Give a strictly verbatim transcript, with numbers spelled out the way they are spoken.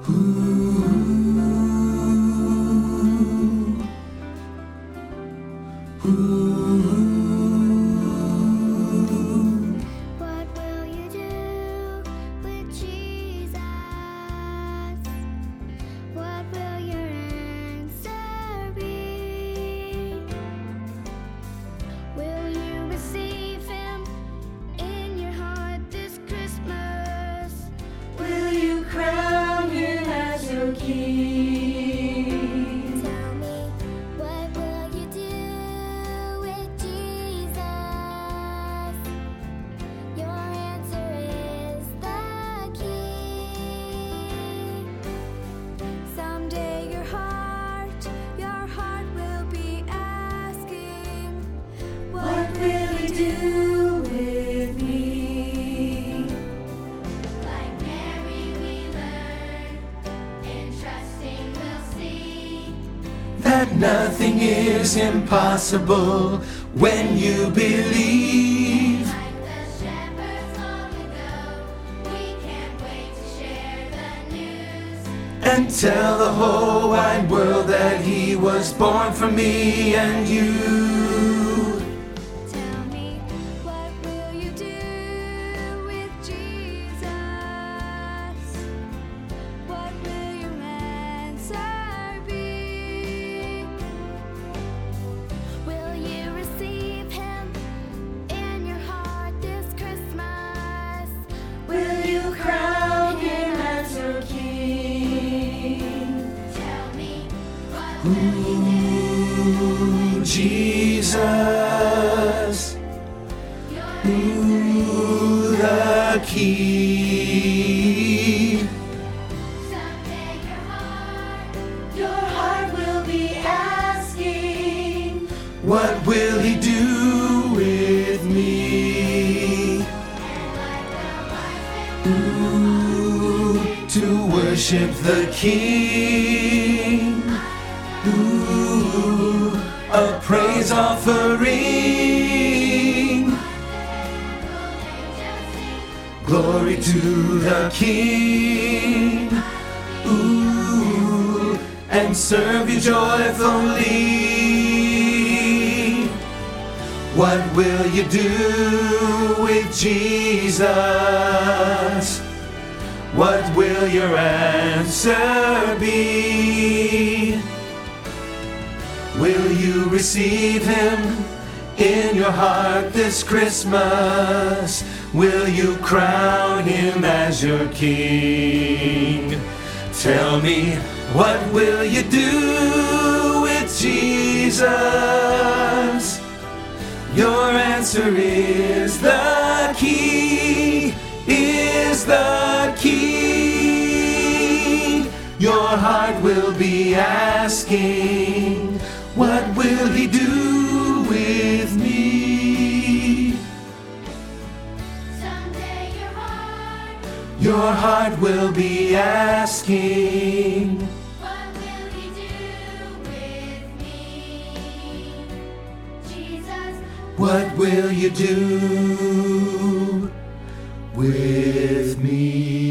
What will you do with Jesus? What will your answer be? Will you receive him in your heart this Christmas? Will you crown him as your king? Tell me, what will you do with Jesus? Your answer is the key. Someday your heart, your heart will be asking, What will he do with me? Like Mary we learn, in trusting we'll see. That nothing is impossible when you believe. Like the shepherds long ago, we can't wait to share the news. And tell the whole wide world that he was born for me and you. tell me, what will you do with Jesus? What will your answer be? Will you receive him in your heart this Christmas? Will you crown him as your king? Tell me, what will he Ooh, Jesus, Your ooh, the key. someday your heart, Your heart will be asking, What will he do with me? and like the wise men Ooh, to worship the King. Ooh, a praise offering. Glory to the King. Ooh, and serve you joyfully. What will you do with Jesus? What will your answer be? Will you receive him in your heart this Christmas? Will you crown him as your king? Tell me, what will you do with Jesus? Your answer is the key, is the key. Your heart will be asking, what will he do with me? someday your heart, Your heart will be asking, what will he do with me? Jesus, what will you do with me?